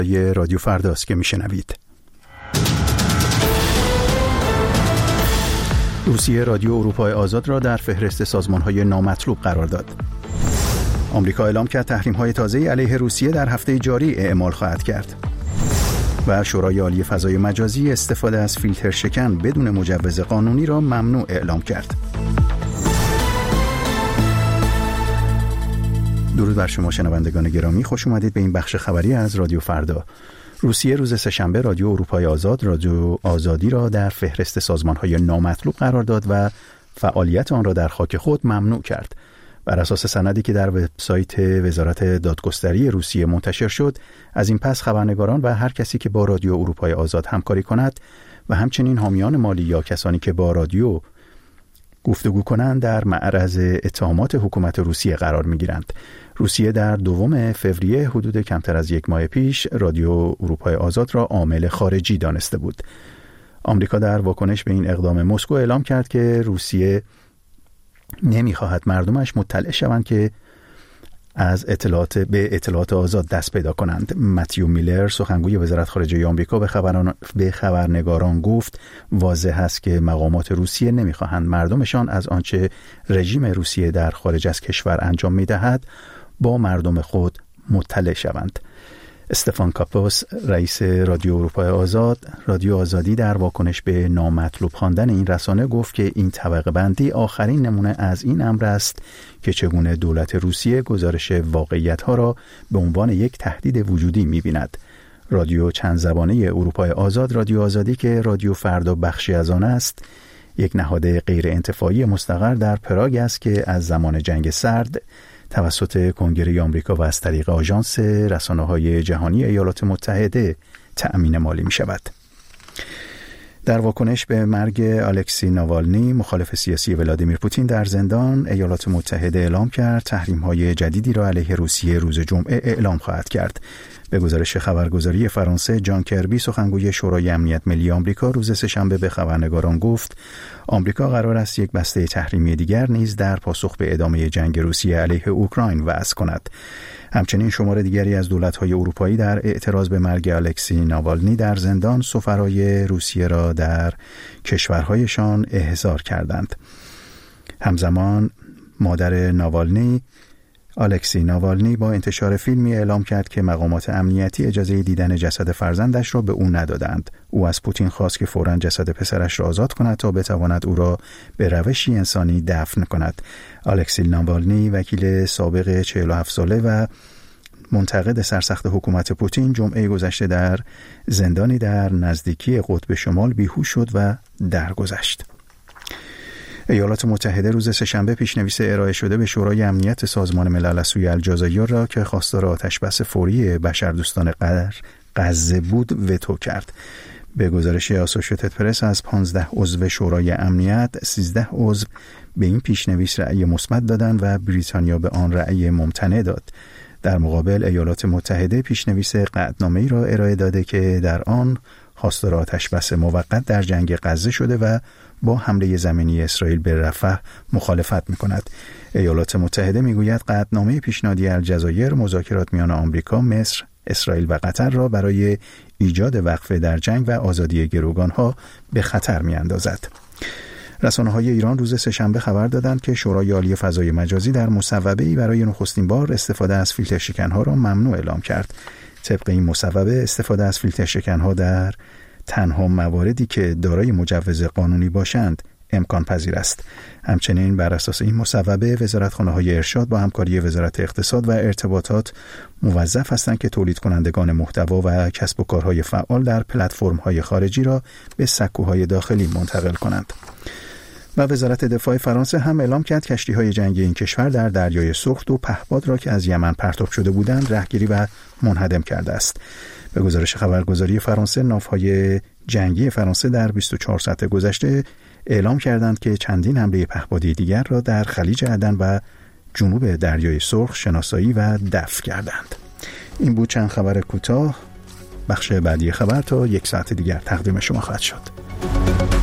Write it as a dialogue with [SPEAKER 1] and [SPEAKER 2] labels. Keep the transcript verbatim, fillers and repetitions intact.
[SPEAKER 1] یه رادیو فرداست که میشنوید. روسیه رادیو اروپای آزاد را در فهرست سازمان‌های نامطلوب قرار داد. آمریکا اعلام کرد تحریم‌های تازه‌ای علیه روسیه در هفته جاری اعمال خواهد کرد. و شورای عالی فضای مجازی استفاده از فیلتر شکن بدون مجوز قانونی را ممنوع اعلام کرد. درود بر شما شنوندگان گرامی، خوش اومدید به این بخش خبری از رادیو فردا. روسیه روز سه‌شنبه رادیو اروپای آزاد، رادیو آزادی را در فهرست سازمان‌های نامطلوب قرار داد و فعالیت آن را در خاک خود ممنوع کرد. بر اساس سندی که در وبسایت وزارت دادگستری روسیه منتشر شد، از این پس خبرنگاران و هر کسی که با رادیو اروپای آزاد همکاری کند و همچنین حامیان مالی یا کسانی که با رادیو گفتگو کنند در معرض اتهامات حکومت روسیه قرار می‌گیرند. روسیه در دوم فوریه حدود کمتر از یک ماه پیش رادیو اروپای آزاد را عامل خارجی دانسته بود. آمریکا در واکنش به این اقدام مسکو اعلام کرد که روسیه نمی‌خواهد مردمش مطلع شوند که از اطلاعات به اطلاعات آزاد دست پیدا کنند. متیو میلر سخنگوی وزارت خارجه آمریکا به خبران به خبرنگاران گفت واضح است که مقامات روسیه نمی‌خواهند مردمشان از آنچه رژیم روسیه در خارج از کشور انجام می‌دهد با مردم خود مطلع شوند. استفان کاپوس رئیس رادیو اروپای آزاد، رادیو آزادی در واکنش به نامطلوب خواندن این رسانه گفت که این طبقه بندی آخرین نمونه از این امر است که چگونه دولت روسیه گزارش واقعیت‌ها را به عنوان یک تهدید وجودی می‌بیند. رادیو چند زبانه اروپای آزاد، رادیو آزادی که رادیو فردا بخشی از آن است، یک نهاد غیر انتفاعی مستقر در پراگ است که از زمان جنگ سرد توسط کنگره آمریکا و از طریق آژانس رسانه‌های جهانی ایالات متحده تأمین مالی می شود. در واکنش به مرگ الکسی ناوالنی، مخالف سیاسی ولادیمیر پوتین در زندان، ایالات متحده اعلام کرد تحریم‌های جدیدی را علیه روسیه روز جمعه اعلام خواهد کرد. به گزارش خبرگزاری فرانسه، جان کربی سخنگوی شورای امنیت ملی آمریکا روز سه‌شنبه به خبرنگاران گفت آمریکا قرار است یک بسته تحریمی دیگر نیز در پاسخ به ادامه جنگ روسیه علیه اوکراین وضع کند. همچنین شمار دیگری از دولت‌های اروپایی در اعتراض به مرگ الکسی ناوالنی در زندان سفرای روسیه را در کشورهایشان احضار کردند. همزمان مادر ناوالنی، الکسی ناوالنی، با انتشار فیلمی اعلام کرد که مقامات امنیتی اجازه دیدن جسد فرزندش را به او ندادند. او از پوتین خواست که فوراً جسد پسرش را آزاد کند تا بتواند او را به روشی انسانی دفن کند. الکسی ناوالنی، وکیل سابق چهل و هفت ساله و منتقد سرسخت حکومت پوتین، جمعه گذشته در زندانی در نزدیکی قطب شمال بیهوش شد و درگذشت. ایالات متحده روز سه‌شنبه پیشنویس ارائه شده به شورای امنیت سازمان ملل از سوی الجزایر را که خواستار آتش‌بس فوری بشردوستان غزه بود وتو کرد. به گزارش آسوشیتد پرس، از پانزده عضو شورای امنیت، سیزده عضو به این پیشنویس رأی مثبت دادند و بریتانیا به آن رأی ممتنع داد. در مقابل ایالات متحده پیشنویس قطعنامه‌ای را ارائه داده که در آن خواستار آتش‌بس موقت در جنگ غزه شده و با حمله زمینی اسرائیل به رفح مخالفت می‌کند. ایالات متحده می‌گوید قطعنامه پیشنهادی الجزایر مذاکرات میان آمریکا، مصر، اسرائیل و قطر را برای ایجاد وقفه در جنگ و آزادی گروگان‌ها به خطر می‌اندازد. رسانه‌های ایران روز سه‌شنبه خبر دادند که شورای عالی فضای مجازی در مصوبه‌ای برای نخستین بار استفاده از فیلتر شکن‌ها را ممنوع اعلام کرد. طبق این مصوبه، استفاده از فیلتر شکن‌ها در تنها مواردی که دارای مجوز قانونی باشند امکان پذیر است. همچنین بر اساس این مصوبه، وزارتخانه‌های ارشاد با همکاری وزارت اقتصاد و ارتباطات موظف هستند که تولید کنندگان محتوا و کسب و کارهای فعال در پلتفرم‌های خارجی را به سکوهای داخلی منتقل کنند. و وزارت دفاع فرانسه هم اعلام کرد کشتی‌های جنگی این کشور در دریای سرخ دو پهپاد را که از یمن پرتاب شده بودند رهگیری و منهدم کرده است. به گزارش خبرگزاری فرانسه، ناوهای جنگی فرانسه در بیست و چهار ساعت گذشته اعلام کردند که چندین حمله پهپادی دیگر را در خلیج عدن و جنوب دریای سرخ شناسایی و دفع کردند. این بود چند خبر کوتاه. بخش بعدی خبر تا یک ساعت دیگر تقدیم شما خواهد شد.